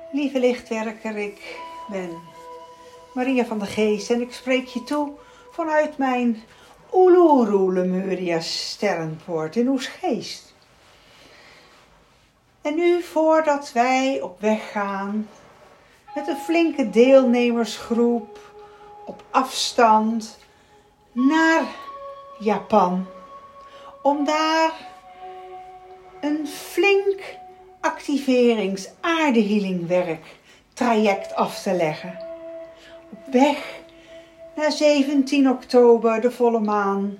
Lieve lichtwerker, ik ben Maria van der Geest en ik spreek je toe vanuit mijn Uluru Lemuria sterrenpoort in Oegstgeest. En nu, voordat wij op weg gaan met een flinke deelnemersgroep op afstand naar Japan, om daar een flink activerings-aardehealingwerk traject af te leggen. Op weg naar 17 oktober, de volle maan,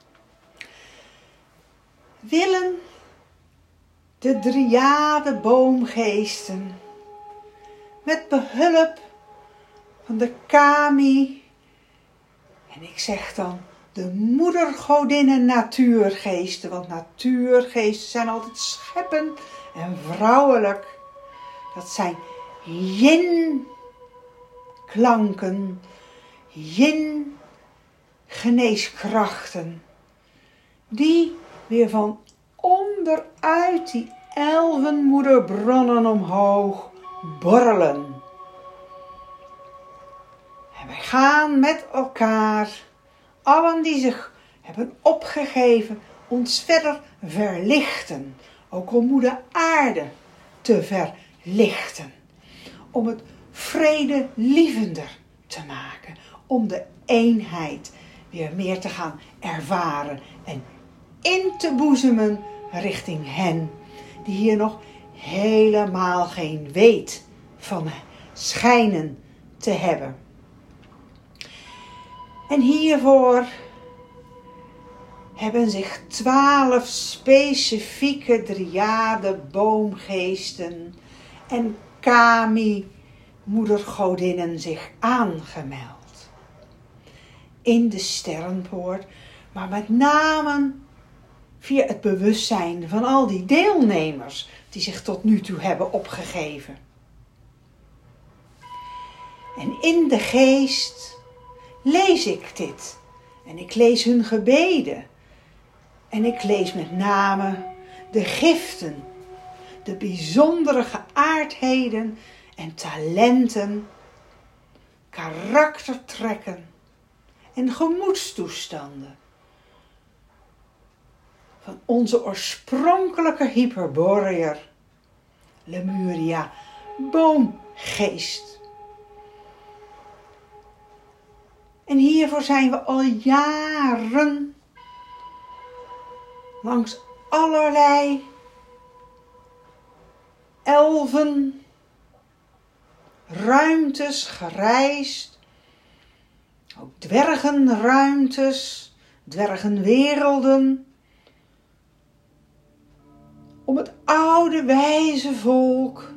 willen de driade boomgeesten met behulp van de Kami, en ik zeg dan de moedergodinnen natuurgeesten, want natuurgeesten zijn altijd scheppend en vrouwelijk. Dat zijn yin klanken, yin geneeskrachten, die weer van onderuit die elfenmoederbronnen omhoog borrelen. En wij gaan met elkaar, allen die zich hebben opgegeven, ons verder verlichten. Ook om moeder aarde te verlichten. Om het vredelievender te maken. Om de eenheid weer meer te gaan ervaren. En in te boezemen richting hen die hier nog helemaal geen weet van schijnen te hebben. En hiervoor hebben zich 12 specifieke driade boomgeesten en Kami moedergodinnen zich aangemeld. In de sterrenpoort, maar met name via het bewustzijn van al die deelnemers die zich tot nu toe hebben opgegeven. En in de geest lees ik dit. En ik lees hun gebeden. En ik lees met name de giften, de bijzondere geaardheden en talenten, karaktertrekken en gemoedstoestanden van onze oorspronkelijke Hyperboreër Lemuria boomgeest. En hiervoor zijn we al jaren langs allerlei elfen, ruimtes gereisd. Ook dwergenruimtes, dwergenwerelden. Om het oude wijze volk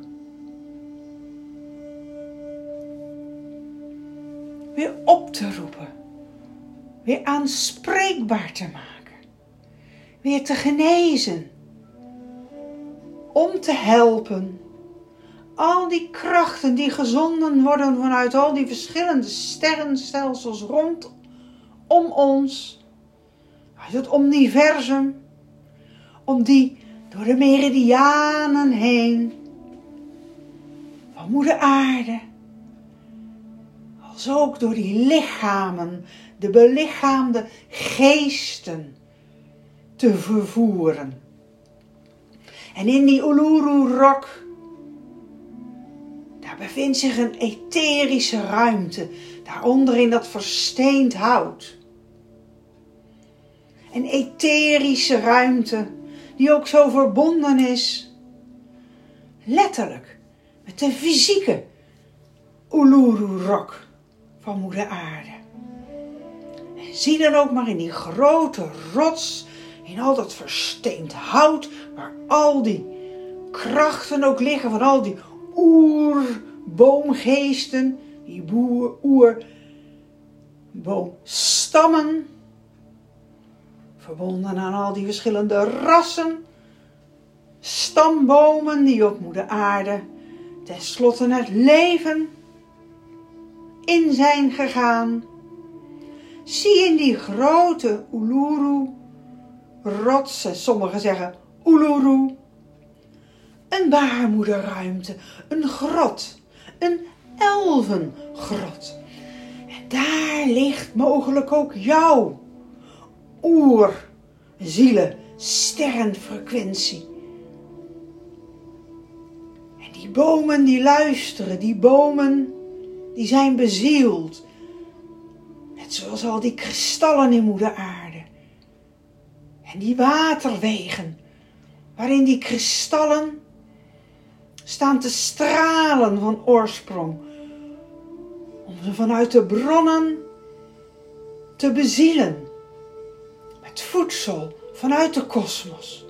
weer op te roepen. Weer aanspreekbaar te maken. Weer te genezen. Om te helpen. Al die krachten die gezonden worden vanuit al die verschillende sterrenstelsels rondom ons. Uit het universum. Om die door de meridianen heen. Van moeder aarde. Als ook door die lichamen. De belichaamde geesten te vervoeren. En in die Uluru Rock, daar bevindt zich een etherische ruimte, daaronder in dat versteend hout. Een etherische ruimte die ook zo verbonden is, letterlijk, met de fysieke Uluru Rock van moeder aarde. En zie dan ook maar in die grote rots, in al dat versteend hout, waar al die krachten ook liggen van al die oerboomgeesten, die oerboomstammen, verbonden aan al die verschillende rassen, stambomen die op moeder aarde tenslotte het leven in zijn gegaan. Zie in die grote Uluru rots, en sommigen zeggen Uluru, een baarmoederruimte, een grot, een elfengrot. En daar ligt mogelijk ook jouw oerzielen, sterrenfrequentie. En die bomen die luisteren, die bomen die zijn bezield. Net zoals al die kristallen in moeder aarde. En die waterwegen, waarin die kristallen staan te stralen van oorsprong. Om ze vanuit de bronnen te bezielen. Met voedsel vanuit de kosmos.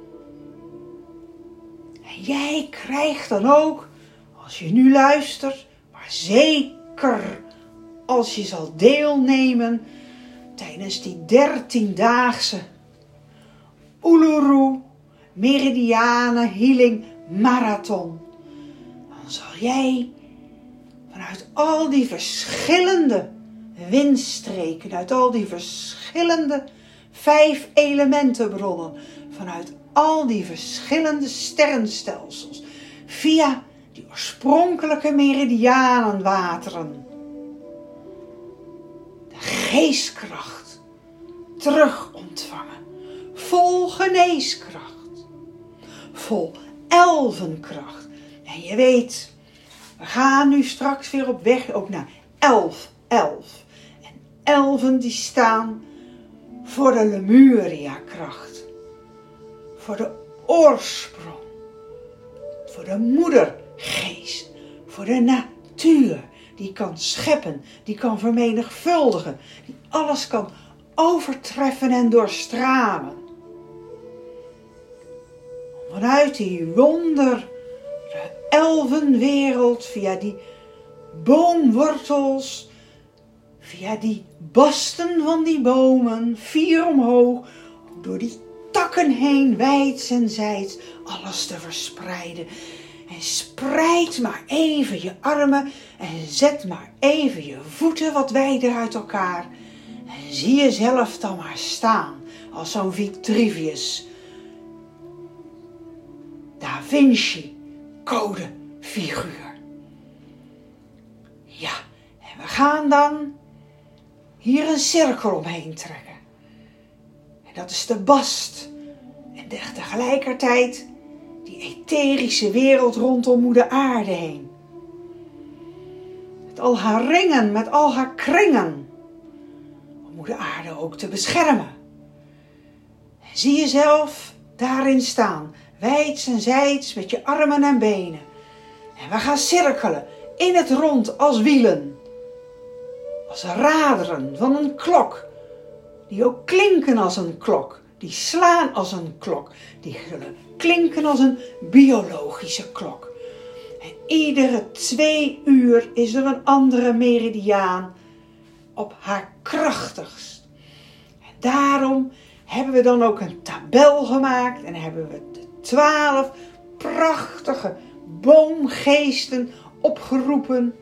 En jij krijgt dan ook, als je nu luistert, maar zeker als je zal deelnemen tijdens die 13-daagse Uluru Meridianen Healing Marathon. Dan zal jij vanuit al die verschillende windstreken, uit al die verschillende 5 elementenbronnen, vanuit al die verschillende sterrenstelsels, via die oorspronkelijke meridianenwateren, de geestkracht terug ontvangen. Vol geneeskracht. Vol elfenkracht. En je weet, we gaan nu straks weer op weg ook naar 11. En elfen die staan voor de Lemuria-kracht. Voor de oorsprong. Voor de moedergeest. Voor de natuur. Die kan scheppen. Die kan vermenigvuldigen. Die alles kan overtreffen en doorstralen. Vanuit die wonder, de elfenwereld, via die boomwortels, via die basten van die bomen, 4 omhoog, door die takken heen, wijds en zijds, alles te verspreiden. En spreid maar even je armen en zet maar even je voeten wat wijder uit elkaar. En zie jezelf dan maar staan als zo'n Vitruvius. Da Vinci code figuur. Ja, en we gaan dan hier een cirkel omheen trekken. En dat is de bast. En tegelijkertijd die etherische wereld rondom moeder aarde heen. Met al haar ringen, met al haar kringen. Om moeder aarde ook te beschermen. En zie jezelf daarin staan. Wijds en zijds met je armen en benen. En we gaan cirkelen in het rond als wielen. Als raderen van een klok. Die ook klinken als een klok. Die slaan als een klok. Die zullen klinken als een biologische klok. En iedere 2 uur is er een andere meridiaan op haar krachtigst. En daarom hebben we dan ook een tabel gemaakt. En hebben we de 12 prachtige boomgeesten opgeroepen.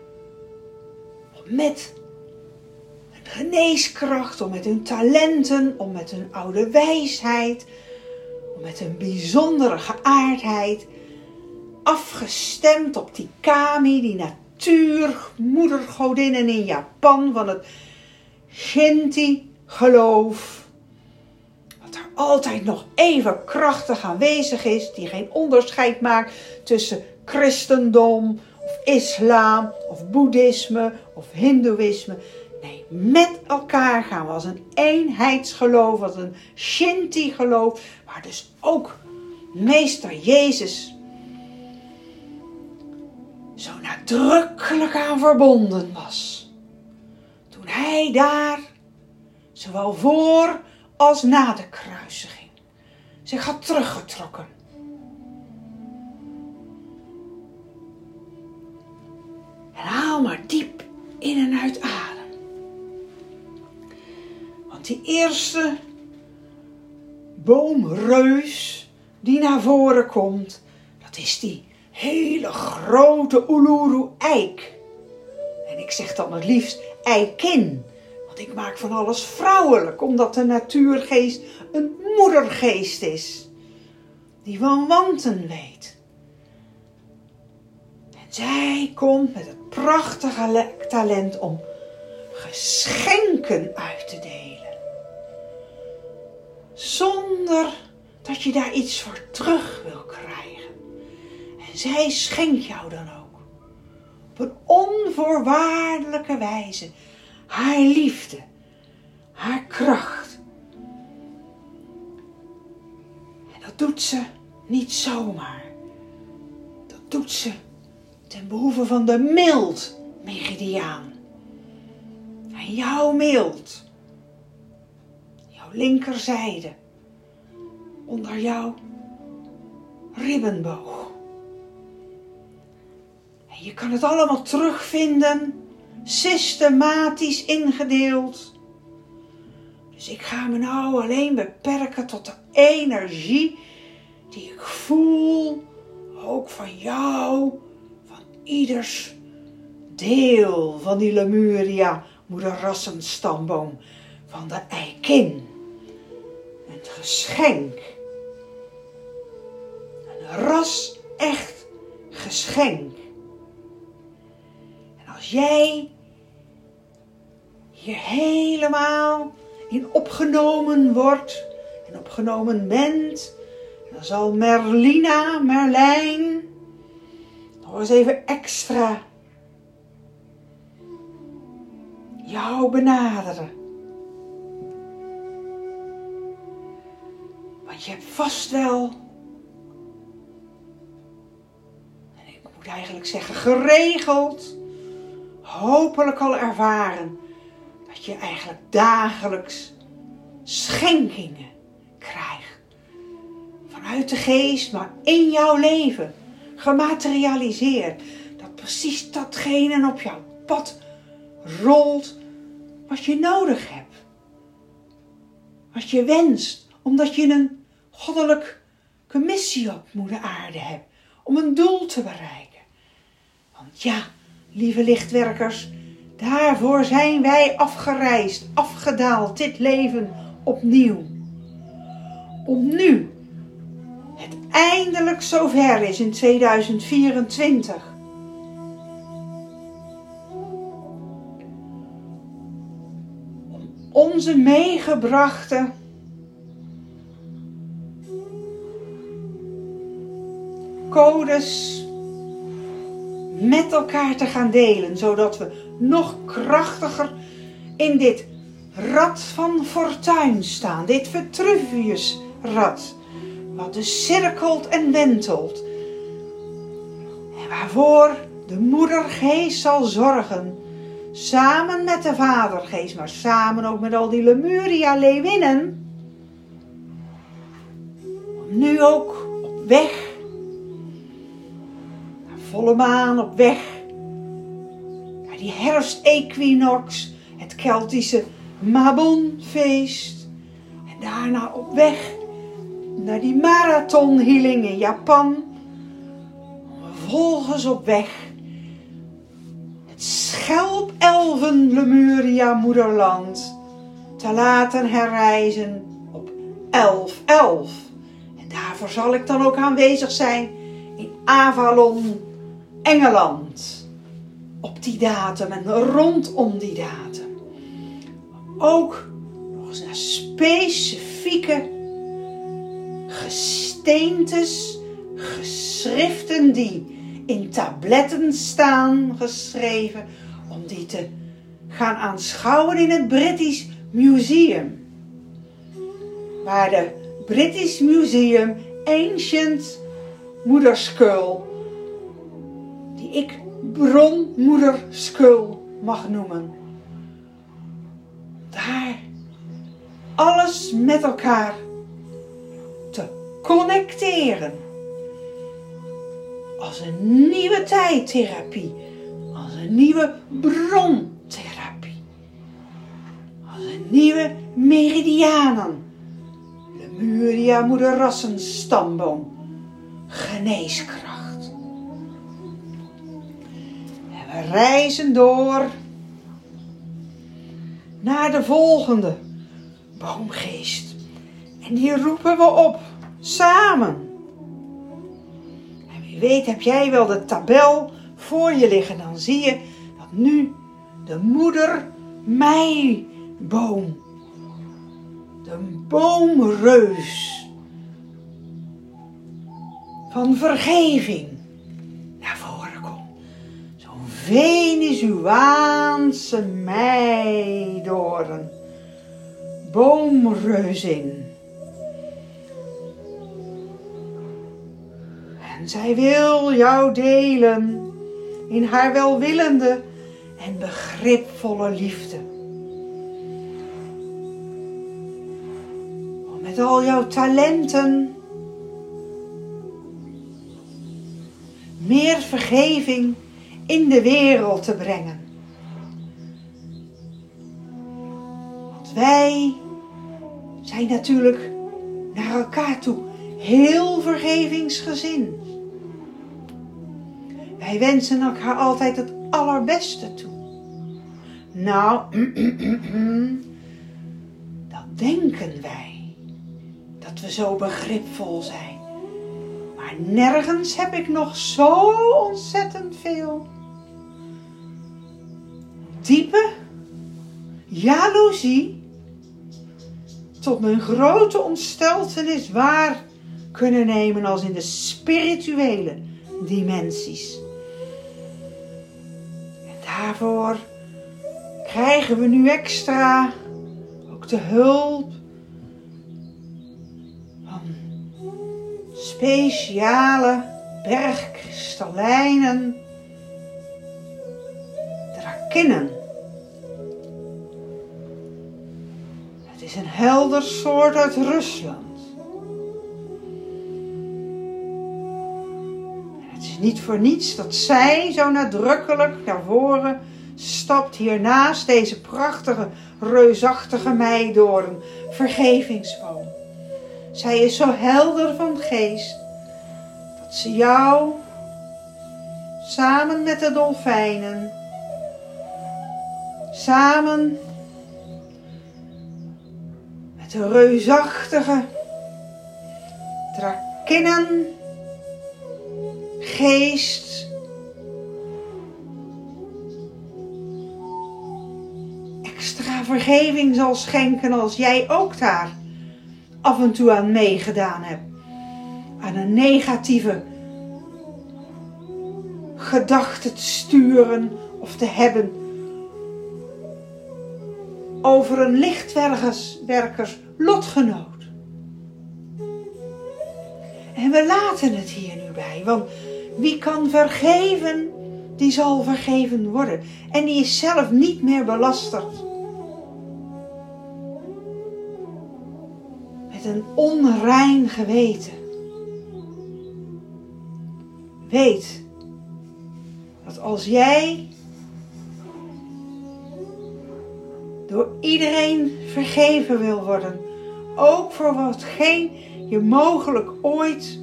Met hun geneeskracht, om met hun talenten, om met hun oude wijsheid, om met hun bijzondere geaardheid, afgestemd op die Kami, die natuurmoedergodinnen in Japan van het Shinti-geloof. Wat er altijd nog even krachtig aanwezig is, die geen onderscheid maakt tussen christendom of islam of boeddhisme of hindoeïsme. Nee, met elkaar gaan we als een eenheidsgeloof, als een Shinti-geloof, waar dus ook meester Jezus zo nadrukkelijk aan verbonden was. Toen hij daar, zowel voor als na de kruisiging, zich had teruggetrokken. En haal maar diep in en uit adem. Want die eerste boomreus die naar voren komt, dat is die hele grote Uluru-eik. En ik zeg dan het liefst eikin. Want ik maak van alles vrouwelijk, omdat de natuurgeest een moedergeest is. Die van wanten weet. En zij komt met het prachtige talent om geschenken uit te delen. Zonder dat je daar iets voor terug wil krijgen. En zij schenkt jou dan ook. Op een onvoorwaardelijke wijze. Haar liefde. Haar kracht. En dat doet ze niet zomaar. Dat doet ze ten behoeve van de mild-meridiaan. En jouw mild. Jouw linkerzijde. Onder jouw ribbenboog. En je kan het allemaal terugvinden. Systematisch ingedeeld. Dus ik ga me nou alleen beperken tot de energie die ik voel. Ook van jou. Van ieders deel van die Lemuria moederrassenstamboom. Van de Eikin. Een geschenk. Een ras-echt geschenk. En als jij hier helemaal in opgenomen wordt en opgenomen bent, dan zal Merlijn, nog eens even extra jou benaderen. Want je hebt vast wel, en ik moet eigenlijk zeggen geregeld, hopelijk al ervaren, dat je eigenlijk dagelijks schenkingen krijgt. Vanuit de geest, maar in jouw leven. Gematerialiseerd. Dat precies datgene op jouw pad rolt wat je nodig hebt. Wat je wenst. Omdat je een goddelijke missie op moeder aarde hebt. Om een doel te bereiken. Want ja, lieve lichtwerkers, daarvoor zijn wij afgereisd, afgedaald, dit leven opnieuw. Om nu het eindelijk zover is in 2024. Om onze meegebrachte codes met elkaar te gaan delen, zodat we nog krachtiger in dit rad van fortuin staan, dit Vitruviusrad, wat dus cirkelt en wentelt, en waarvoor de moedergeest zal zorgen, samen met de vadergeest, maar samen ook met al die Lemuria-leeuwinnen, om nu ook op weg, volle maan op weg naar die herfstequinox, het Keltische Mabon-feest. En daarna op weg naar die marathonhealing in Japan. Vervolgens op weg het schelpelfen Lemuria moederland te laten herreizen op 11-11. En daarvoor zal ik dan ook aanwezig zijn in Avalon, Engeland, op die datum en rondom die datum. Ook nog eens naar specifieke gesteentes, geschriften die in tabletten staan geschreven, om die te gaan aanschouwen in het British Museum. Waar de British Museum Ancient Moederskull, die ik bronmoederskull mag noemen. Daar alles met elkaar te connecteren. Als een nieuwe tijdtherapie. Als een nieuwe brontherapie. Als een nieuwe meridianen. Lemuria moederrassenstamboom. Geneeskracht. En we reizen door naar de volgende boomgeest. En die roepen we op, samen. En wie weet heb jij wel de tabel voor je liggen, dan zie je dat nu de moeder meiboom, de boomreus van vergeving, naar voren komt. Zo'n Venezuaanse meidoorn, boomreuzin. En zij wil jou delen in haar welwillende en begripvolle liefde. Om met al jouw talenten meer vergeving in de wereld te brengen. Want wij zijn natuurlijk naar elkaar toe heel vergevingsgezind. Wij wensen elkaar altijd het allerbeste toe. Nou, dat denken wij, dat we zo begripvol zijn. Maar nergens heb ik nog zo ontzettend veel diepe jaloezie tot mijn grote ontsteltenis waar kunnen nemen als in de spirituele dimensies. En daarvoor krijgen we nu extra ook de hulp van speciale bergkristallijnen drakinnen. Het is een helder soort uit Rusland. En het is niet voor niets dat zij zo nadrukkelijk naar voren stapt hiernaast deze prachtige, reusachtige meidoorn, vergevingsboom. Zij is zo helder van geest dat ze jou samen met de dolfijnen, samen met de reusachtige drakinnen geest extra vergeving zal schenken als jij ook daar af en toe aan meegedaan hebt. Aan een negatieve gedachte te sturen of te hebben over een lichtwerkers lotgenoot. En we laten het hier nu bij, want wie kan vergeven, die zal vergeven worden. En die is zelf niet meer belasterd met een onrein geweten. Weet dat als jij door iedereen vergeven wil worden, ook voor watgeen je mogelijk ooit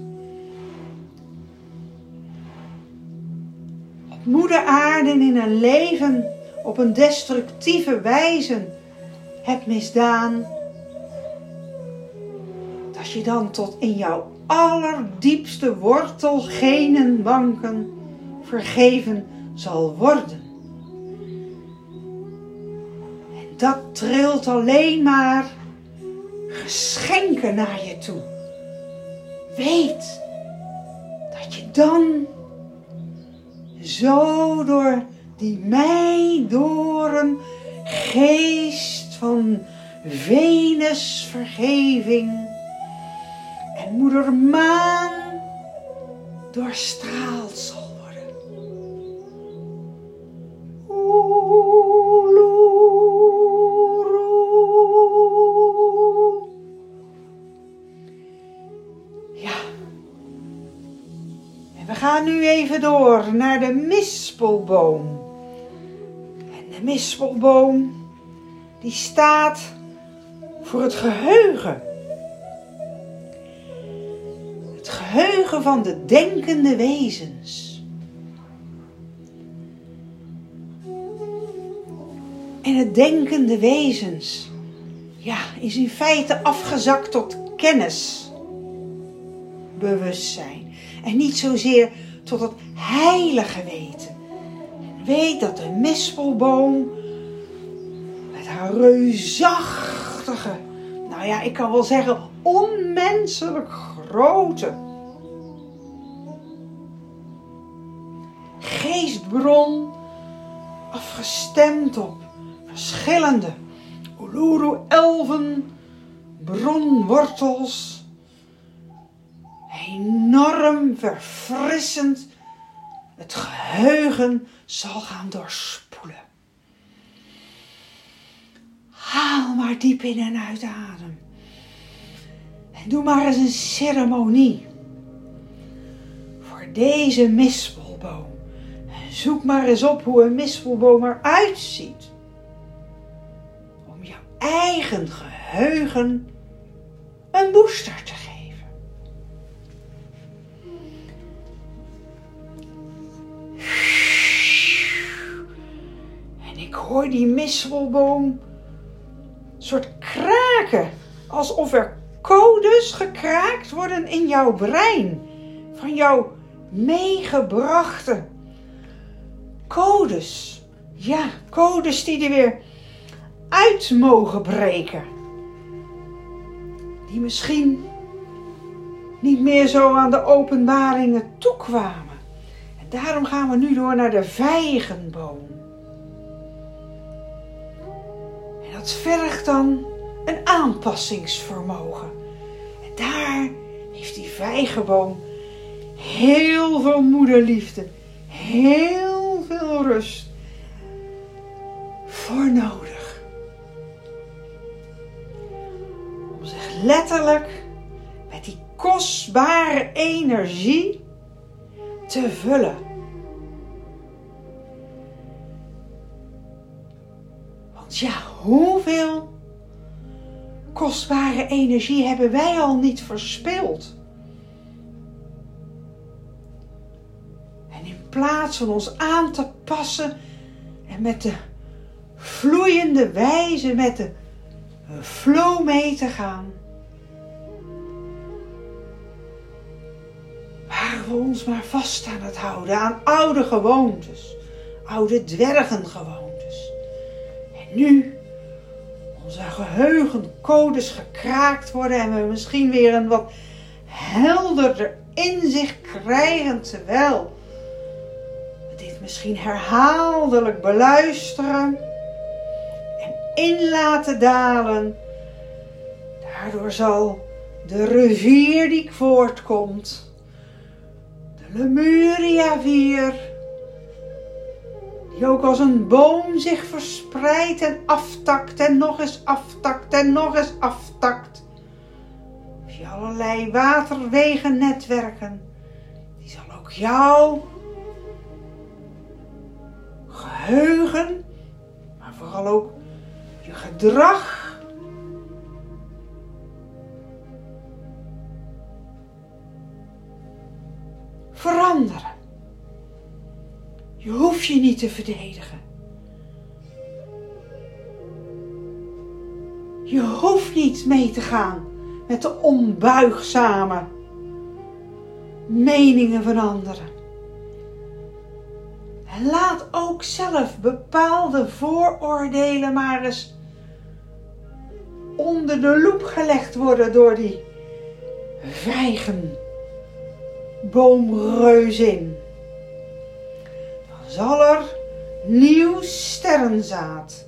op moeder aarde in een leven op een destructieve wijze hebt misdaan, dat je dan tot in jouw allerdiepste wortelgenenbanken vergeven zal worden. En dat trilt alleen maar geschenken naar je toe. Weet dat je dan zo door die meidoorn geest van Venus vergeving en moeder maan doorstraald zal worden. Ja. En we gaan nu even door naar de mispelboom. En de mispelboom die staat voor het geheugen. Het geheugen van de denkende wezens. En het denkende wezens, ja, is in feite afgezakt tot kennis, bewustzijn. En niet zozeer tot het heilige weten. En weet dat de mispelboom met haar reusachtige, nou ja, ik kan wel zeggen onmenselijk grote geestbron, afgestemd op verschillende Uluru-elfen, bronwortels, enorm verfrissend het geheugen zal gaan doorspoelen. Haal maar diep in en uit adem. En doe maar eens een ceremonie voor deze mispelboom. En zoek maar eens op hoe een mispelboom eruit ziet. Om jouw eigen geheugen een booster te geven. En ik hoor die mispelboom soort kraken, alsof er codes gekraakt worden in jouw brein, van jouw meegebrachte codes. Ja, codes die er weer uit mogen breken. Die misschien niet meer zo aan de openbaringen toekwamen. En daarom gaan we nu door naar de vijgenboom. En dat vergt dan een aanpassingsvermogen. En daar heeft die vijgenboom heel veel moederliefde, heel veel rust voor nodig. Om zich letterlijk met die kostbare energie te vullen. Want ja, hoeveel kostbare energie hebben wij al niet verspild? En in plaats van ons aan te passen en met de vloeiende wijze, met de flow mee te gaan, waren we ons maar vast aan het houden aan oude gewoontes, oude dwergengewoontes. En nu onze geheugencodes gekraakt worden en we misschien weer een wat helderder inzicht krijgen, terwijl we dit misschien herhaaldelijk beluisteren en in laten dalen. Daardoor zal de rivier die voortkomt, de Lemuria-vier, die ook als een boom zich verspreidt en aftakt en nog eens aftakt en nog eens aftakt. Via allerlei waterwegennetwerken. Die zal ook jouw geheugen, maar vooral ook je gedrag veranderen. Je hoeft je niet te verdedigen. Je hoeft niet mee te gaan met de onbuigzame meningen van anderen. En laat ook zelf bepaalde vooroordelen maar eens onder de loep gelegd worden door die vijgenboomreuzin. Dan zal er nieuw sterrenzaad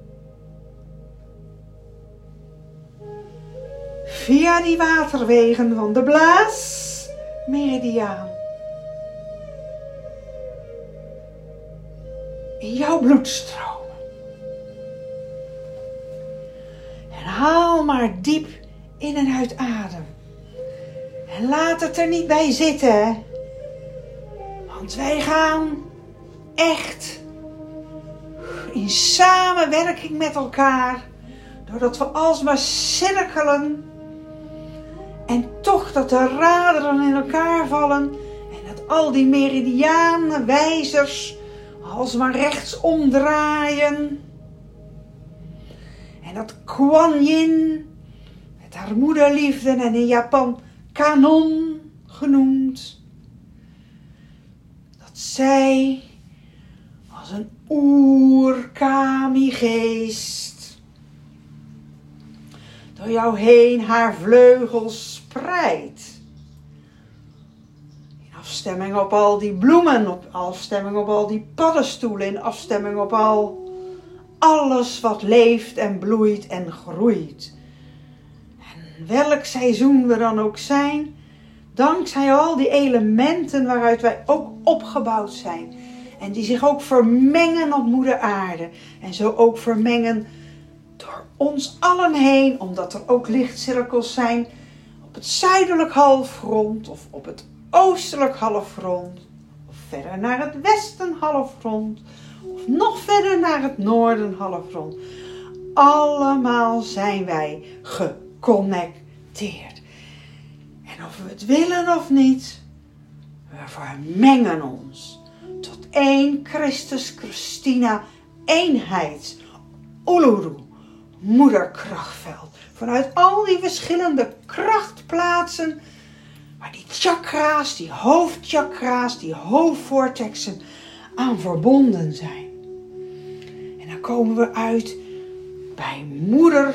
via die waterwegen van de blaasmeridiaan in jouw bloed stromen. En haal maar diep in en uit adem. En laat het er niet bij zitten, hè? Want wij gaan echt in samenwerking met elkaar, doordat we alsmaar cirkelen en toch dat de raderen in elkaar vallen en dat al die meridianenwijzers alsmaar rechts omdraaien. En dat Kuan Yin, met haar moederliefde en in Japan Kanon genoemd, zij als een oer-kami-geest door jou heen haar vleugels spreidt. In afstemming op al die bloemen, op afstemming op al die paddenstoelen, in afstemming op alles wat leeft en bloeit en groeit. En welk seizoen we dan ook zijn, dankzij al die elementen waaruit wij ook opgebouwd zijn. En die zich ook vermengen op moeder aarde. En zo ook vermengen door ons allen heen. Omdat er ook lichtcirkels zijn op het zuidelijk halfrond. Of op het oostelijk halfrond. Of verder naar het westen halfrond. Of nog verder naar het noorden halfrond. Allemaal zijn wij geconnecteerd. En of we het willen of niet, we vermengen ons tot één Christus Christina eenheid, Uluru, moederkrachtveld. Vanuit al die verschillende krachtplaatsen, waar die chakra's, die hoofdchakra's, die hoofdvortexen aan verbonden zijn. En dan komen we uit bij moeder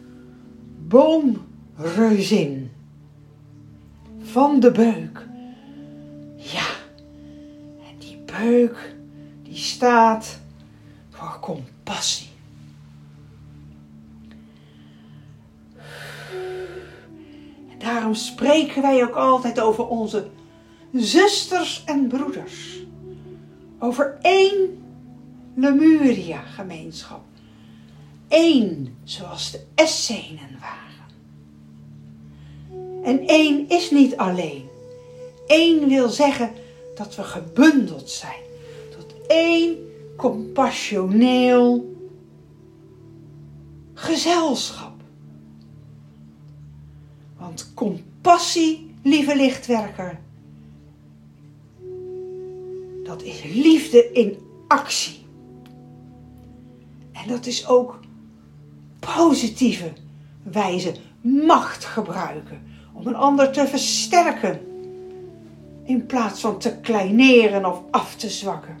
boomreuzin van de beuk. Ja, en die beuk die staat voor compassie. En daarom spreken wij ook altijd over onze zusters en broeders. Over één Lemuria gemeenschap. Eén zoals de Essenen waren. En één is niet alleen. Eén wil zeggen dat we gebundeld zijn. Tot één compassioneel gezelschap. Want compassie, lieve lichtwerker, dat is liefde in actie. En dat is ook positieve wijze macht gebruiken om een ander te versterken in plaats van te kleineren of af te zwakken.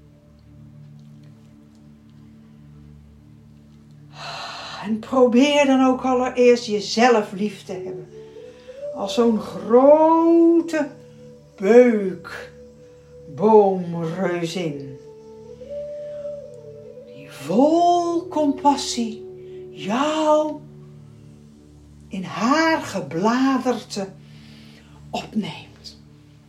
En probeer dan ook allereerst jezelf lief te hebben. Als zo'n grote beukboomreuzin. Die vol compassie jou in haar gebladerte opneemt.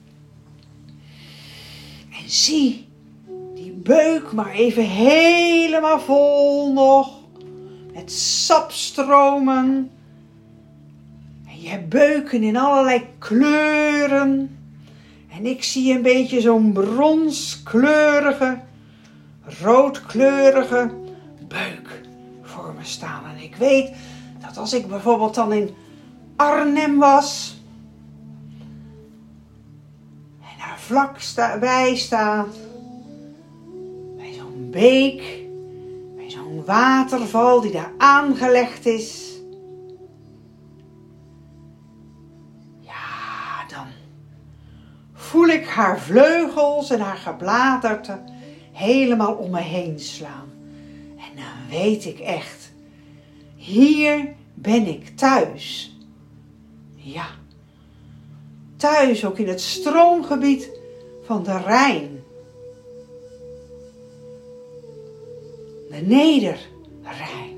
En zie die beuk maar even helemaal vol nog. Met sapstromen. En je hebt beuken in allerlei kleuren. En ik zie een beetje zo'n bronskleurige, roodkleurige beuk voor me staan. En ik weet dat als ik bijvoorbeeld dan in Arnhem was. En daar vlak bij staat. Bij zo'n beek. Zo'n waterval die daar aangelegd is. Ja, dan voel ik haar vleugels en haar gebladerte helemaal om me heen slaan. En dan weet ik echt, hier ben ik thuis. Ja, thuis ook in het stroomgebied van de Rijn. De Nederrijn.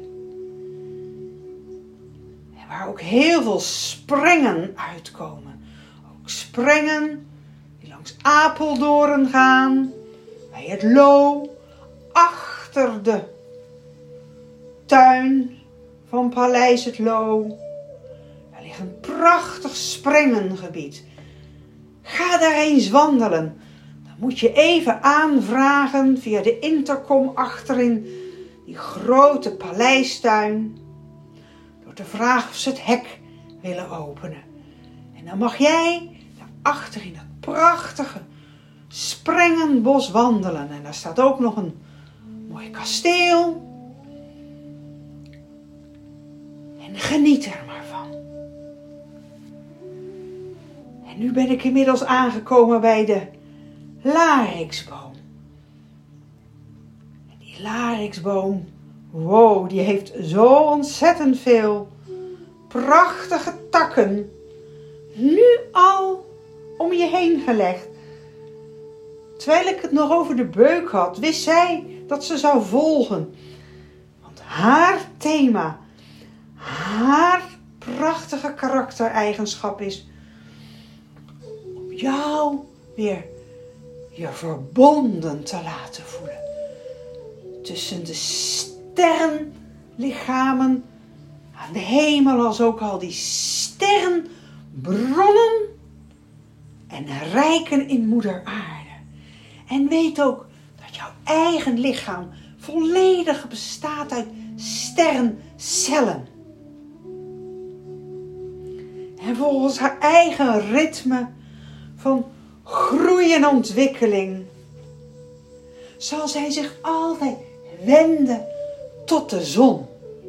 En waar ook heel veel sprengen uitkomen. Ook sprengen die langs Apeldoorn gaan. Bij het Loo. Achter de tuin van Paleis het Loo. Daar ligt een prachtig sprengengebied. Ga daar eens wandelen. Dan moet je even aanvragen via de intercom achterin die grote paleistuin. Door te vragen of ze het hek willen openen. En dan mag jij daarachter in dat prachtige sprengenbos wandelen. En daar staat ook nog een mooi kasteel. En geniet er maar van. En nu ben ik inmiddels aangekomen bij de lariksboom. En die lariksboom, wow, die heeft zo ontzettend veel prachtige takken nu al om je heen gelegd. Terwijl ik het nog over de beuk had, wist zij dat ze zou volgen. Want haar thema, haar prachtige karaktereigenschap is om jou weer je verbonden te laten voelen. Tussen de sterrenlichamen aan de hemel als ook al die sterrenbronnen en rijken in moeder aarde. En weet ook dat jouw eigen lichaam volledig bestaat uit sterrencellen. En volgens haar eigen ritme van groei en ontwikkeling zal zij zich altijd wenden tot de zon.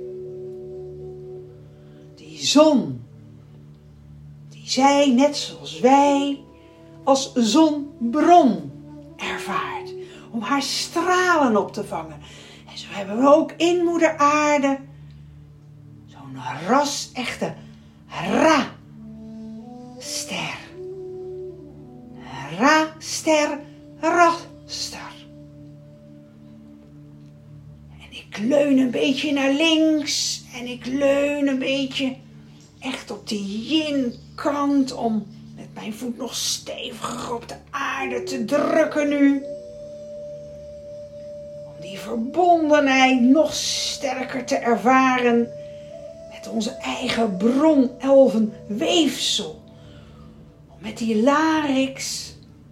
Die zon, die zij net zoals wij als zonbron ervaart. Om haar stralen op te vangen. En zo hebben we ook in moeder aarde zo'n ras-echte Ra-ster. Ra-ster, raster. En ik leun een beetje naar links. En ik leun een beetje echt op die yin-kant om met mijn voet nog steviger op de aarde te drukken nu. Om die verbondenheid nog sterker te ervaren met onze eigen bron-elfenweefsel. Om met die larix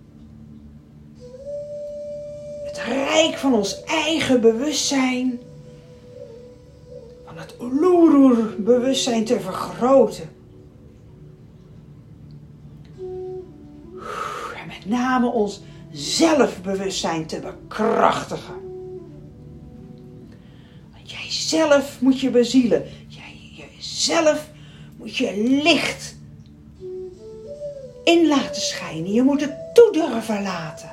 het rijk van ons eigen bewustzijn, van het Uluru-bewustzijn te vergroten. En met name ons zelfbewustzijn te bekrachtigen. Want jij zelf moet je bezielen. Jezelf moet je licht in laten schijnen. Je moet het toe durven laten.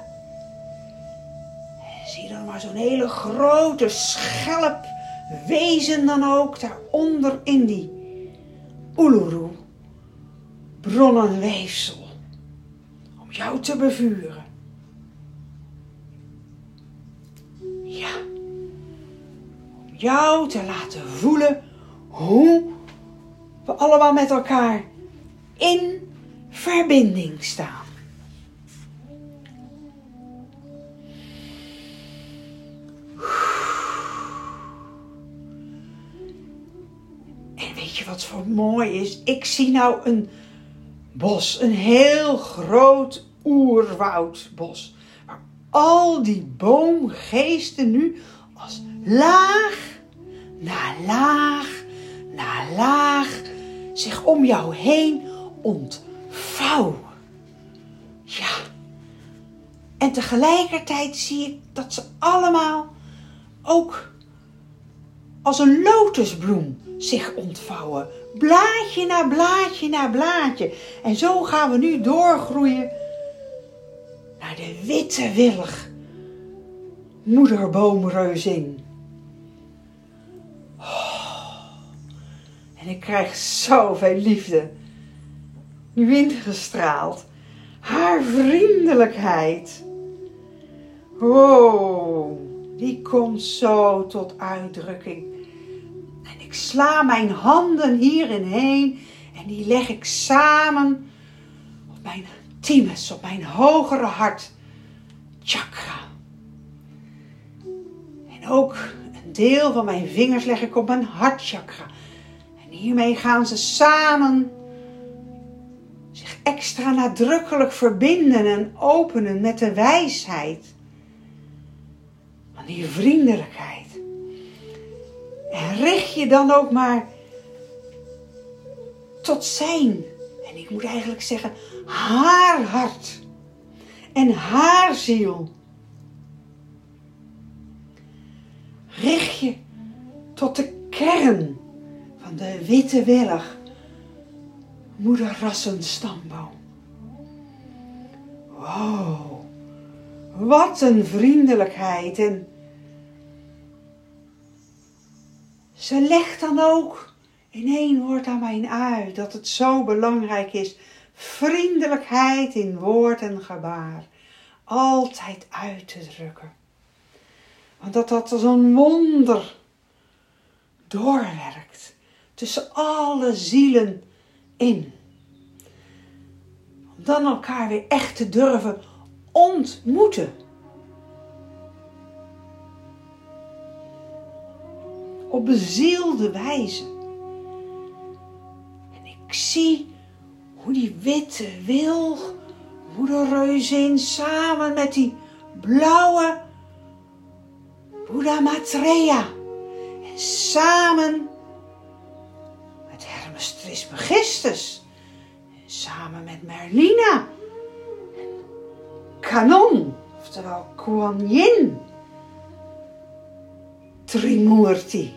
En zie dan maar zo'n hele grote schelp wezen dan ook daaronder in die Uluru bronnenweefsel. Om jou te bevuren. Ja. Om jou te laten voelen hoe we allemaal met elkaar in verbinding staan. En weet je wat zo mooi is? Ik zie nou een bos, een heel groot oerwoudbos. Waar al die boomgeesten nu als laag na laag na laag zich om jou heen ontvouwen. Ja. En tegelijkertijd zie ik dat ze allemaal ook als een lotusbloem zich ontvouwen. Blaadje na blaadje na blaadje. En zo gaan we nu doorgroeien naar de witte wilg moederboomreuzin. En ik krijg zoveel liefde nu ingestraald. Haar vriendelijkheid. Wow, die komt zo tot uitdrukking. En ik sla mijn handen hierin heen en die leg ik samen op mijn thymus, op mijn hogere hart chakra. En ook een deel van mijn vingers leg ik op mijn hartchakra. En hiermee gaan ze samen zich extra nadrukkelijk verbinden en openen met de wijsheid van die vriendelijkheid. En richt je dan ook maar tot zijn, en ik moet eigenlijk zeggen, haar hart en haar ziel. Richt je tot de kern van de witte wilg moederrassenstamboom. Wow, Wat een vriendelijkheid. En ze legt dan ook in één woord aan mij uit dat het zo belangrijk is. Vriendelijkheid in woord en gebaar. Altijd uit te drukken. Want dat als een wonder doorwerkt. Tussen alle zielen in. Om dan elkaar weer echt te durven ontmoeten. Op bezielde wijze. En ik zie hoe die witte wilg, moederreuzin, samen met die blauwe Boeddha Maitreya. En samen met Hermes Trismegistus. En samen met Merlina. En Kanon, oftewel Kuan Yin. Trimurti.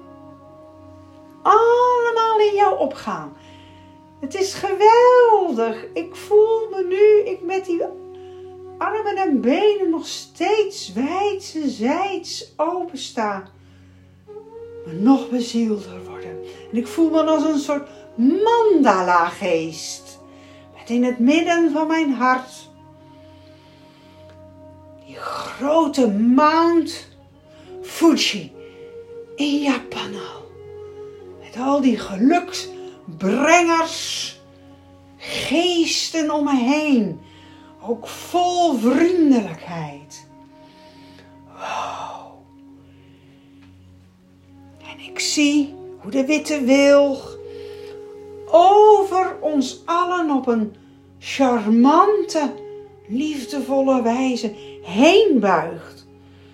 Allemaal in jou opgaan. Het is geweldig. Ik voel me nu, ik met die armen en benen nog steeds zijds openstaan. Maar nog bezielder worden. En ik voel me als een soort mandala geest. Met in het midden van mijn hart die grote Mount Fuji in Japan al. Met al die geluksbrengers, geesten om me heen. Ook vol vriendelijkheid. Wow. En ik zie hoe de witte wilg over ons allen op een charmante, liefdevolle wijze heen buigt.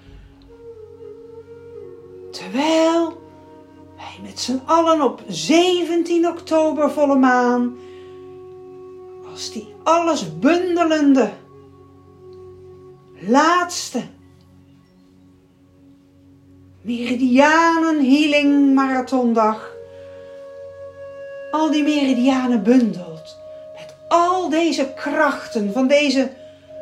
Terwijl wij met z'n allen op 17 oktober volle maan, als die alles bundelende, laatste meridianen healing marathondag, al die meridianen bundelt, met al deze krachten van deze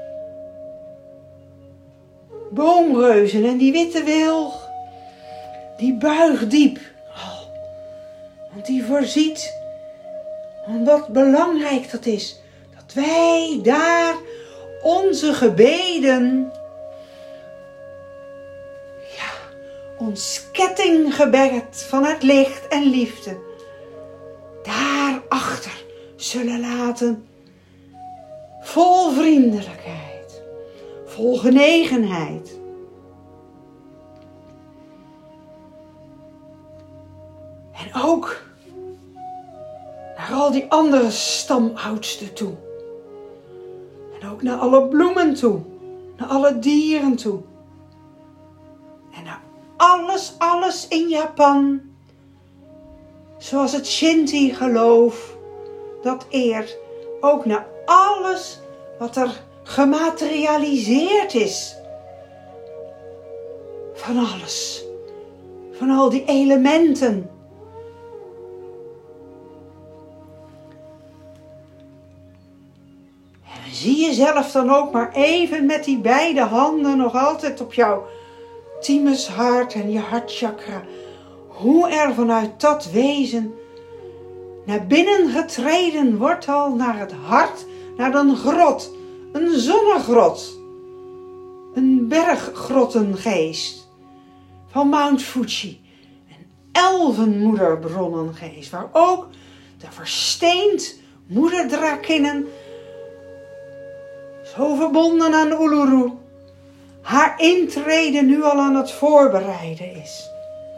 boomreuzen en die witte wilg, die buigt diep. Want die voorziet, en wat belangrijk dat is, dat wij daar onze gebeden, ons kettinggebed van het licht en liefde, daarachter zullen laten, vol vriendelijkheid, vol genegenheid. En ook naar al die andere stamoudsten toe. En ook naar alle bloemen toe. Naar alle dieren toe. En naar alles in Japan. Zoals het Shinti geloof dat eert. Ook naar alles wat er gematerialiseerd is. Van alles. Van al die elementen. Zie jezelf dan ook maar even met die beide handen nog altijd op jouw thymushart en je hartchakra. Hoe er vanuit dat wezen naar binnen getreden wordt al naar het hart, naar een grot, een zonnegrot, een berggrottengeest van Mount Fuji. Een elfenmoederbronnengeest waar ook de versteend moederdrakinnen zo verbonden aan Uluru, haar intrede nu al aan het voorbereiden is.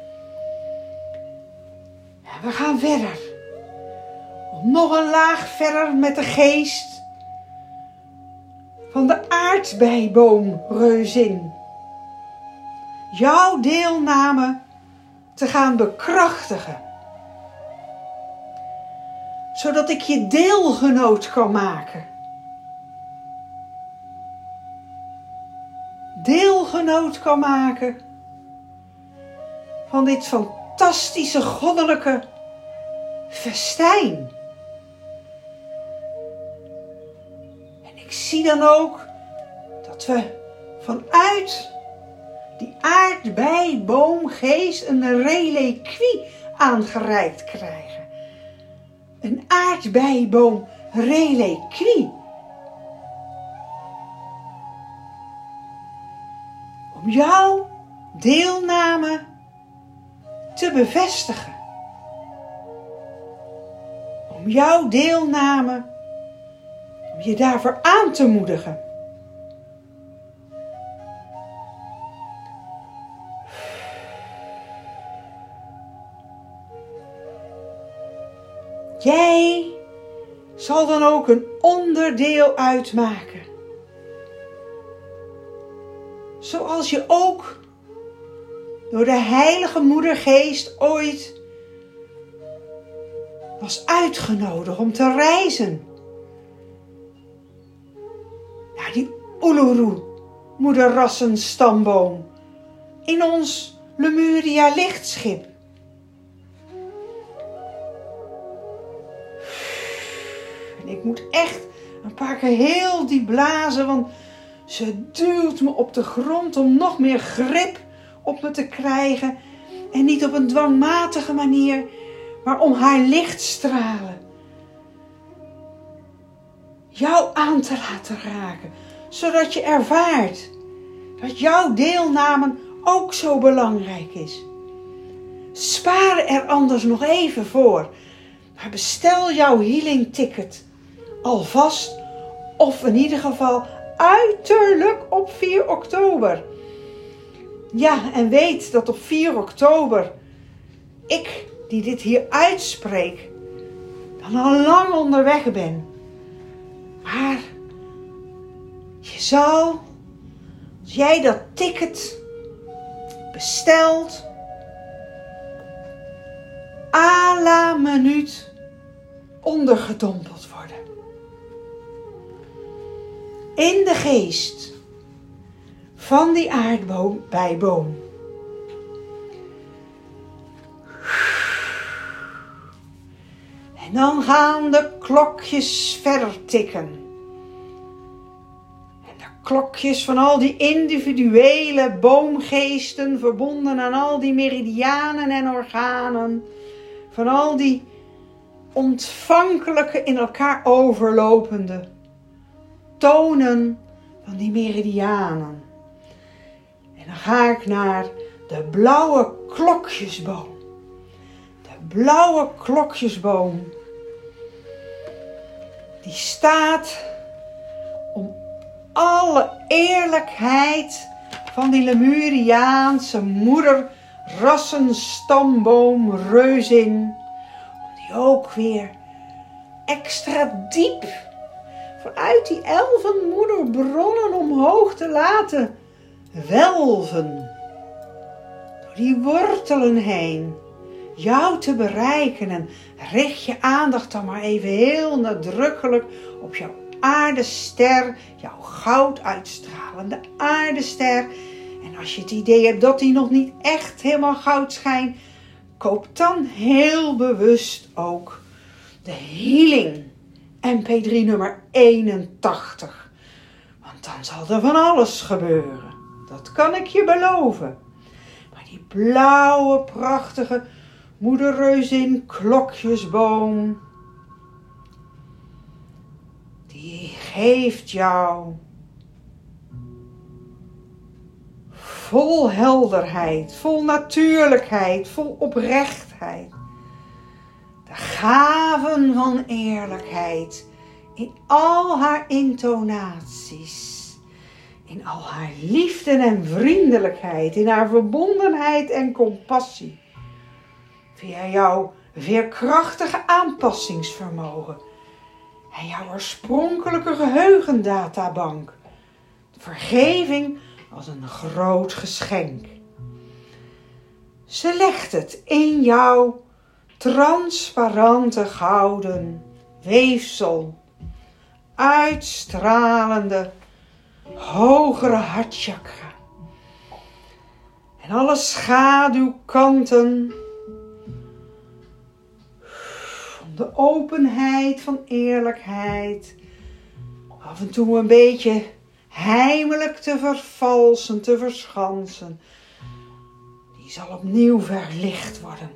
En we gaan verder. Om nog een laag verder met de geest van de aardbeiboomreuzin. Jouw deelname te gaan bekrachtigen. Zodat ik je deelgenoot kan maken. Deelgenoot kan maken van dit fantastische goddelijke festijn. En ik zie dan ook dat we vanuit die aardbeiboomgeest een reliquie aangereikt krijgen. Een aardbeiboom-reliquie. Om jouw deelname te bevestigen. Om jouw deelname, om je daarvoor aan te moedigen. Jij zal dan ook een onderdeel uitmaken. Zoals je ook door de Heilige Moedergeest ooit was uitgenodigd om te reizen. Naar die Uluru, moederrassenstamboom, in ons Lemuria lichtschip. En ik moet echt een paar keer heel diep blazen, want ze duwt me op de grond om nog meer grip op me te krijgen. En niet op een dwangmatige manier, maar om haar lichtstralen jou aan te laten raken. Zodat je ervaart dat jouw deelname ook zo belangrijk is. Spaar er anders nog even voor. Maar bestel jouw healing ticket alvast, of in ieder geval uiterlijk op 4 oktober. Ja, en weet dat op 4 oktober ik, die dit hier uitspreek, dan al lang onderweg ben. Maar je zal, als jij dat ticket bestelt, à la minuut ondergedompeld worden. In de geest van die aardbeiboom. En dan gaan de klokjes verder tikken. En de klokjes van al die individuele boomgeesten, verbonden aan al die meridianen en organen. Van al die ontvankelijke, in elkaar overlopende tonen van die meridianen. En dan ga ik naar de blauwe klokjesboom. De blauwe klokjesboom. Die staat om alle eerlijkheid van die Lemuriaanse moederrassenstamboom reuzin. Om die ook weer extra diep vanuit die elfenmoederbronnen omhoog te laten welven. Door die wortelen heen. Jou te bereiken. En richt je aandacht dan maar even heel nadrukkelijk op jouw aardester. Jouw goud uitstralende aardester. En als je het idee hebt dat die nog niet echt helemaal goud schijnt, koop dan heel bewust ook de Healing MP3 nummer 81. Want dan zal er van alles gebeuren. Dat kan ik je beloven. Maar die blauwe, prachtige moederreuzin klokjesboom, die geeft jou vol helderheid, vol natuurlijkheid, vol oprechtheid. De gaven van eerlijkheid in al haar intonaties. In al haar liefde en vriendelijkheid. In haar verbondenheid en compassie. Via jouw veerkrachtige aanpassingsvermogen. En jouw oorspronkelijke geheugendatabank. Vergeving als een groot geschenk. Ze legt het in jouw transparante gouden weefsel, uitstralende hogere hartchakra. En alle schaduwkanten van de openheid van eerlijkheid, af en toe een beetje heimelijk te vervalsen, te verschansen, die zal opnieuw verlicht worden.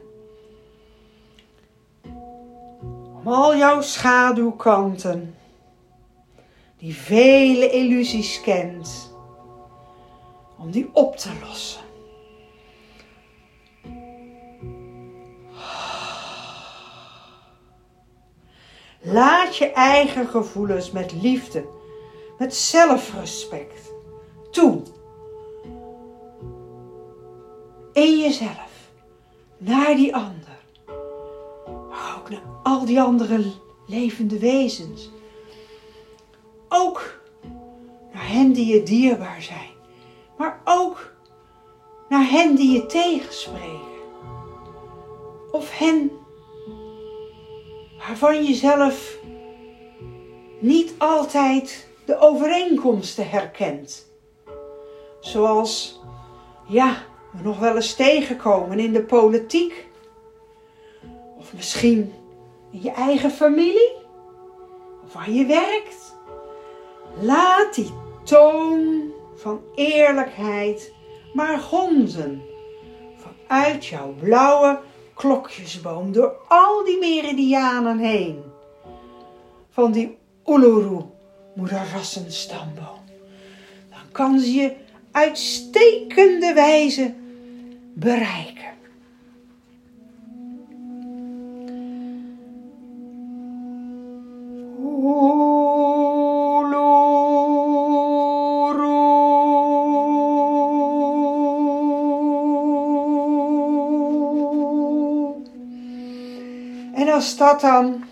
Om al jouw schaduwkanten, die vele illusies kent, om die op te lossen. Laat je eigen gevoelens met liefde, met zelfrespect toe. In jezelf, naar die ander, maar ook naar al die andere levende wezens. Ook naar hen die je dierbaar zijn, maar ook naar hen die je tegenspreken. Of hen waarvan je zelf niet altijd de overeenkomsten herkent. Zoals, we nog wel eens tegenkomen in de politiek. Of misschien in je eigen familie. Of waar je werkt. Laat die toon van eerlijkheid maar gonzen. Vanuit jouw blauwe klokjesboom door al die meridianen heen. Van die Uluru moederrassenstamboom. Dan kan ze je uitstekende wijze bereiken. En als dat dan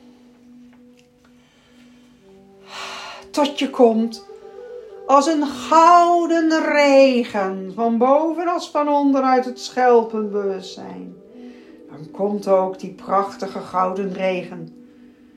tot je komt als een gouden regen, van boven als van onder uit het schelpend bewustzijn, dan komt ook die prachtige gouden regen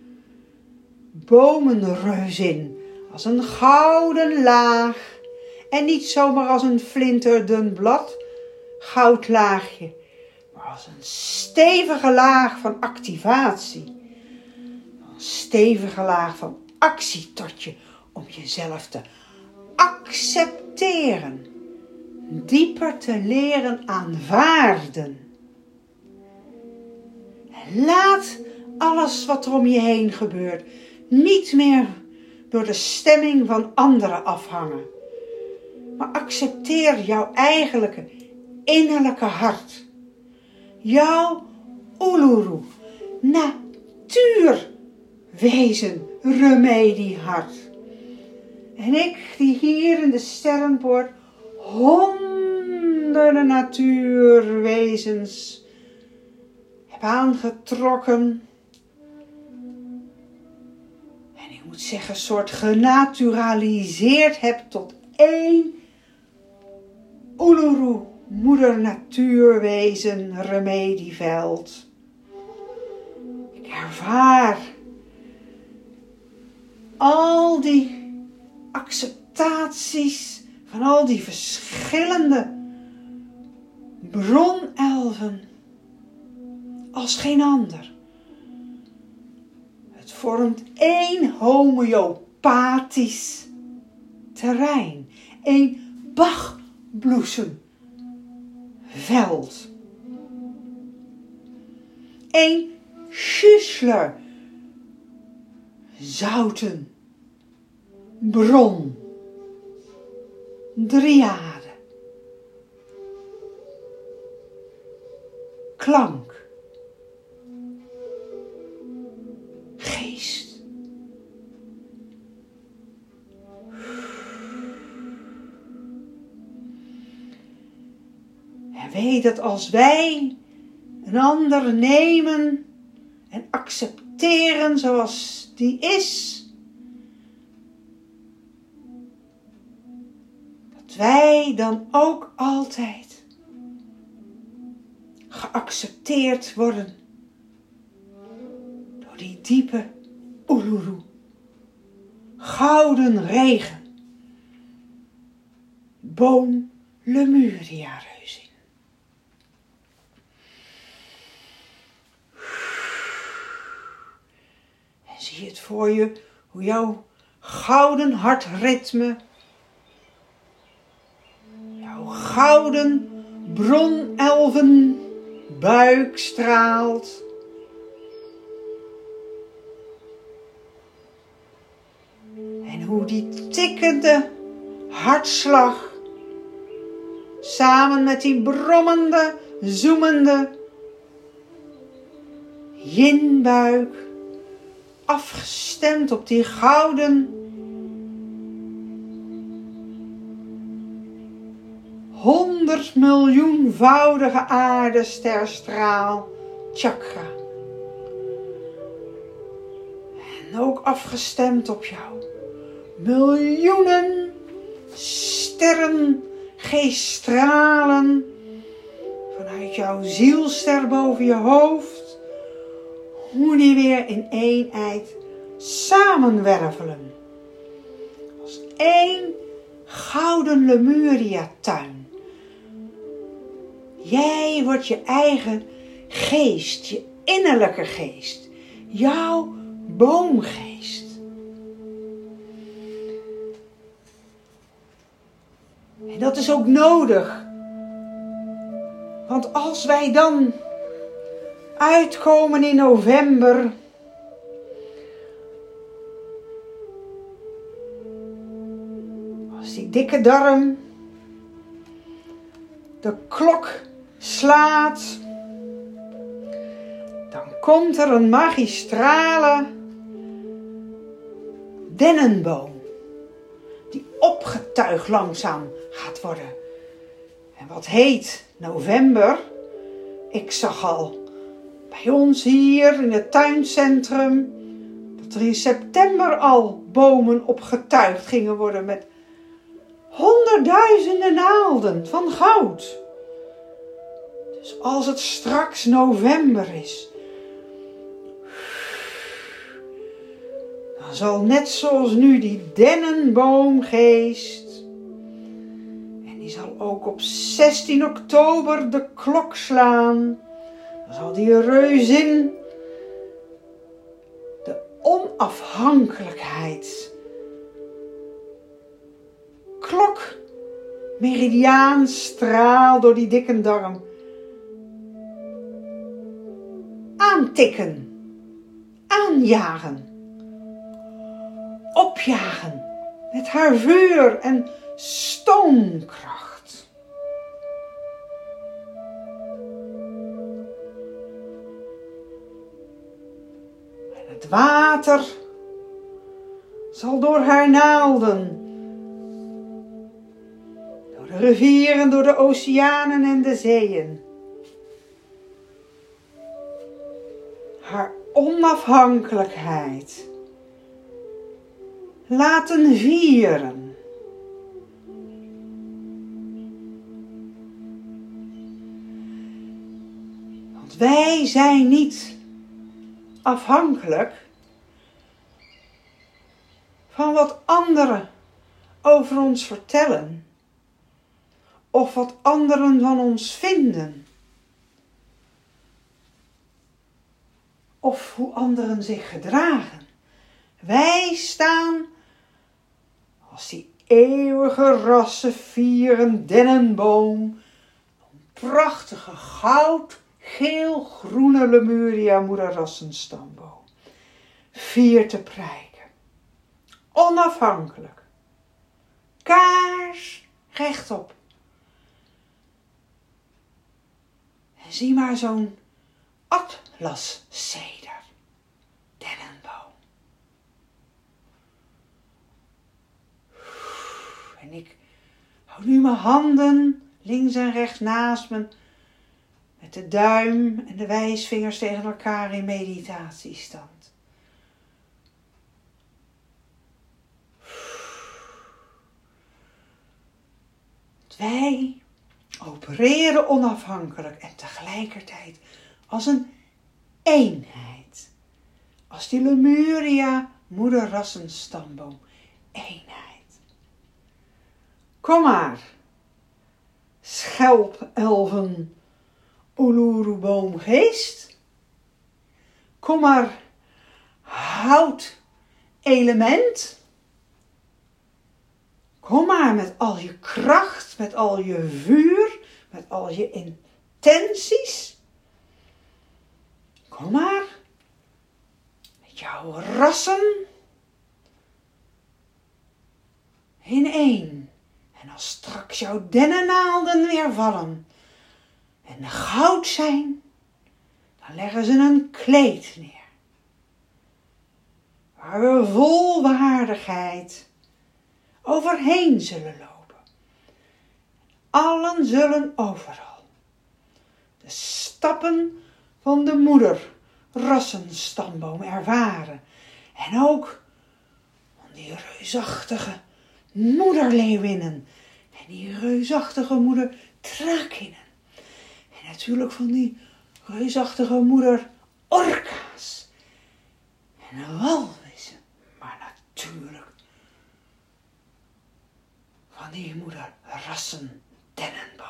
bomenreus in, als een gouden laag en niet zomaar als een flinterdun blad goudlaagje, maar als een stevige laag van activatie, een stevige laag van actie tot je, om jezelf te accepteren, dieper te leren aanvaarden. En laat alles wat er om je heen gebeurt niet meer door de stemming van anderen afhangen, maar accepteer jouw eigenlijke innerlijke hart, jouw Uluru, natuurwezen, remediehart. En ik die hier in de sterrenpoort honderden natuurwezens heb aangetrokken. En ik moet zeggen, soort genaturaliseerd heb tot één Uluru, moeder natuurwezen, remedieveld. Ik ervaar al die acceptaties van al die verschillende bronelfen als geen ander. Het vormt één homeopathisch terrein, één Bachbloesemveld, één Schüssler zouten bron, driade, klank, geest. En weet dat als wij een ander nemen en accepteren zoals die is, dat wij dan ook altijd geaccepteerd worden door die diepe Uluru, gouden regen, boom Lemuria reuzin. En zie het voor je, hoe jouw gouden hartritme gouden bronelven buik straalt. En hoe die tikkende hartslag samen met die brommende, zoemende yin-buik, afgestemd op die gouden 100 miljoenvoudige aardesterstraal chakra. En ook afgestemd op jou. Miljoenen sterren, geeststralen vanuit jouw zielster boven je hoofd. Hoe die weer in eenheid samenwervelen. Als één gouden Lemuria-tuin. Jij wordt je eigen geest, je innerlijke geest. Jouw boomgeest. En dat is ook nodig. Want als wij dan uitkomen in november, als die dikke darm de klok slaat, dan komt er een magistrale dennenboom die opgetuigd langzaam gaat worden. En wat heet november? Ik zag al bij ons hier in het tuincentrum dat er in september al bomen opgetuigd gingen worden met honderdduizenden naalden van goud. Dus als het straks november is, dan zal net zoals nu die dennenboomgeest, en die zal ook op 16 oktober de klok slaan, dan zal die reuzin de onafhankelijkheid klok meridiaanstraal door die dikke darm aantikken, aanjagen, opjagen met haar vuur en stoomkracht. En het water zal door haar naalden, door de rivieren, door de oceanen en de zeeën, haar onafhankelijkheid laten vieren. Want wij zijn niet afhankelijk van wat anderen over ons vertellen of wat anderen van ons vinden. Of hoe anderen zich gedragen. Wij staan als die eeuwige rassenvieren dennenboom, een prachtige goud-geel-groene Lemuria moederrassenstamboom, vier te prijken. Onafhankelijk. Kaars rechtop. En zie maar zo'n atlaszeder, dennenboom. En ik hou nu mijn handen links en rechts naast me, met de duim en de wijsvingers tegen elkaar in meditatiestand. Wij opereren onafhankelijk en tegelijkertijd als een eenheid. Als die Lemuria moederrassenstamboom. Eenheid. Kom maar, schelpelven Uluru-boomgeest. Kom maar, houtelement. Kom maar met al je kracht, met al je vuur, met al je intenties. Kom maar met jouw rassen in één. En als straks jouw dennennaalden weer vallen en goud zijn, dan leggen ze een kleed neer. Waar we vol waardigheid overheen zullen lopen. Allen zullen overal de stappen van de moederrassenstamboom ervaren. En ook van die reusachtige moederleeuwinnen en die reusachtige moederdrakinnen. En natuurlijk van die reusachtige moederorka's en de walvissen. Maar natuurlijk van die moederrassen dennenboom.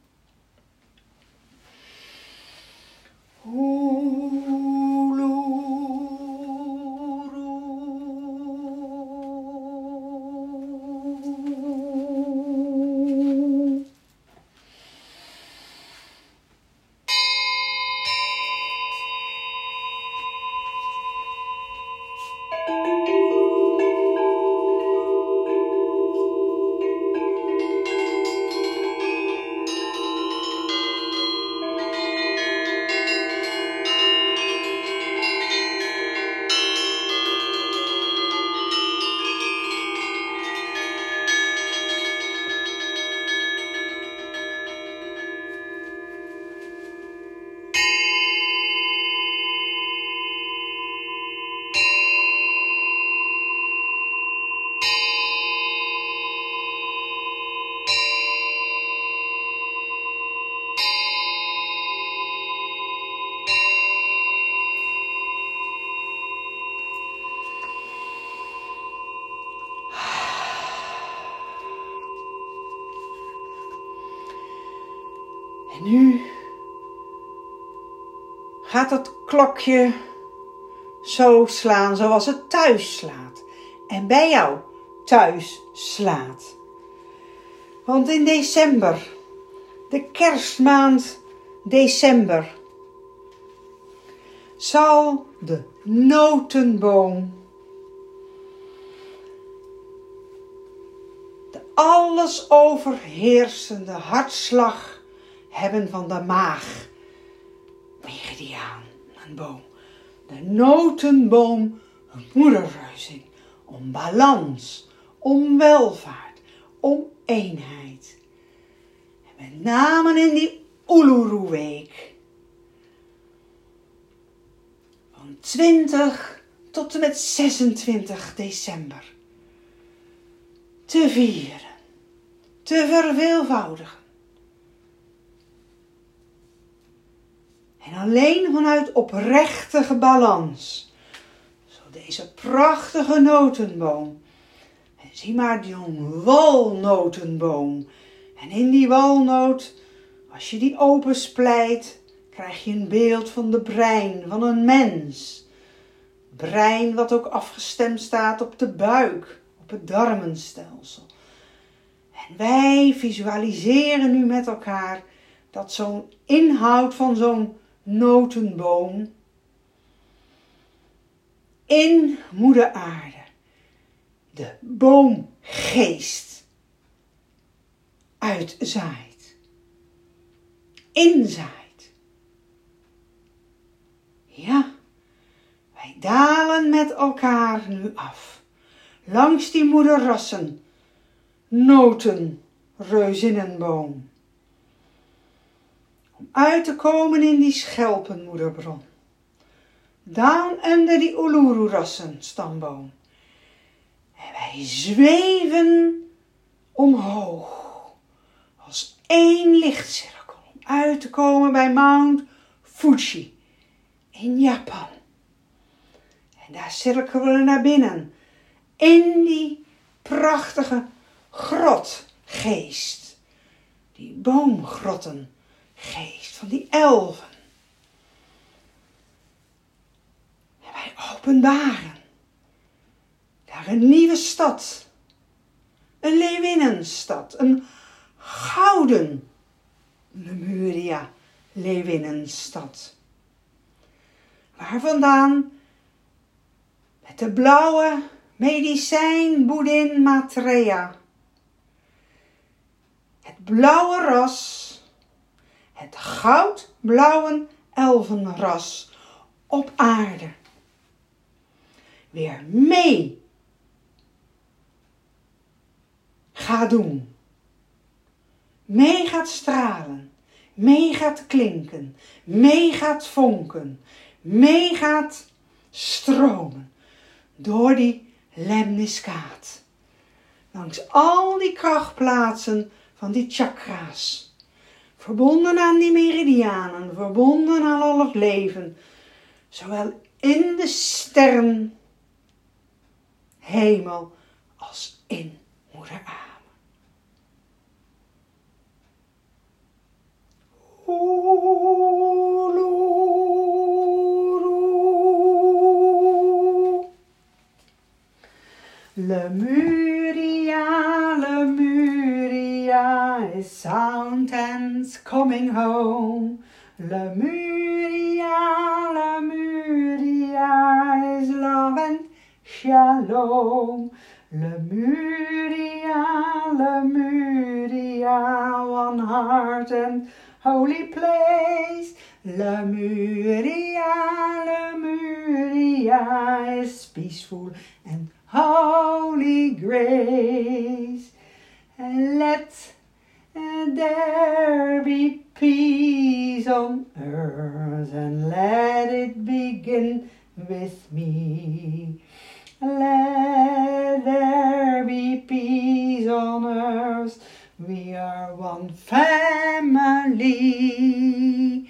En nu gaat het klokje zo slaan zoals het thuis slaat. En bij jou thuis slaat. Want in december, de kerstmaand december, zal de notenboom de alles overheersende hartslag hebben van de maag. Meridiaan, een boom. De notenboom, een moederreuzing. Om balans, om welvaart, om eenheid. En met name in die Uluru-week. Van 20 tot en met 26 december. Te vieren, te verveelvoudigen. En alleen vanuit oprechte balans. Zo deze prachtige notenboom. En zie maar die walnotenboom. En in die walnoot, als je die opensplijt, krijg je een beeld van de brein van een mens. Brein wat ook afgestemd staat op de buik, op het darmenstelsel. En wij visualiseren nu met elkaar dat zo'n inhoud van zo'n notenboom in moeder aarde de boomgeest uitzaait, inzaait. Ja, wij dalen met elkaar nu af, langs die moederrassen, notenreuzinnenboom. Om uit te komen in die schelpenmoederbron. Down under die Uluru-rassen stamboom. En wij zweven omhoog. Als één lichtcirkel. Om uit te komen bij Mount Fuji. In Japan. En daar cirkelen we naar binnen. In die prachtige grotgeest. Die boomgrottengeest van die elfen. En wij openbaren daar een nieuwe stad. een leeuwinnenstad, een gouden Lemuria leeuwinnenstad. Waar vandaan met de blauwe medicijnboedin Matrea, het blauwe ras, het goudblauwe elfenras op aarde, weer mee gaat doen, mee gaat stralen, mee gaat klinken, mee gaat vonken, mee gaat stromen door die lemniskaat, langs al die krachtplaatsen van die chakra's, verbonden aan die meridianen, verbonden aan al het leven, zowel in de sterrenhemel als in Moeder Aarde. Lemuria, Lemuria is sound and coming home. Lemuria, Lemuria is love and shalom. Lemuria, Lemuria, one heart and holy place. Lemuria, Lemuria is peaceful and holy grace. And let there be peace on earth, and let it begin with me. Let there be peace on earth, we are one family.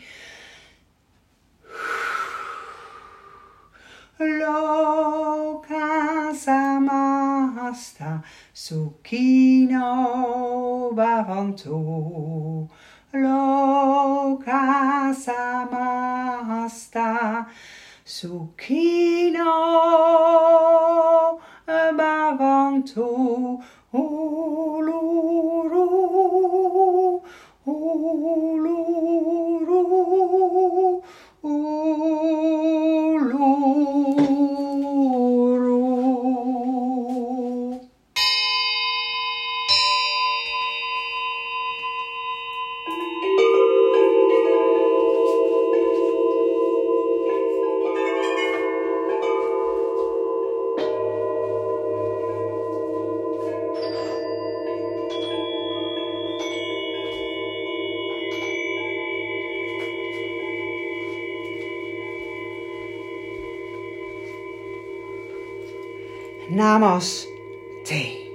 Loka samasta sukhino bhavantu. Loka samasta sukhino bhavantu. Uluru, uluru, uluru. Namaste.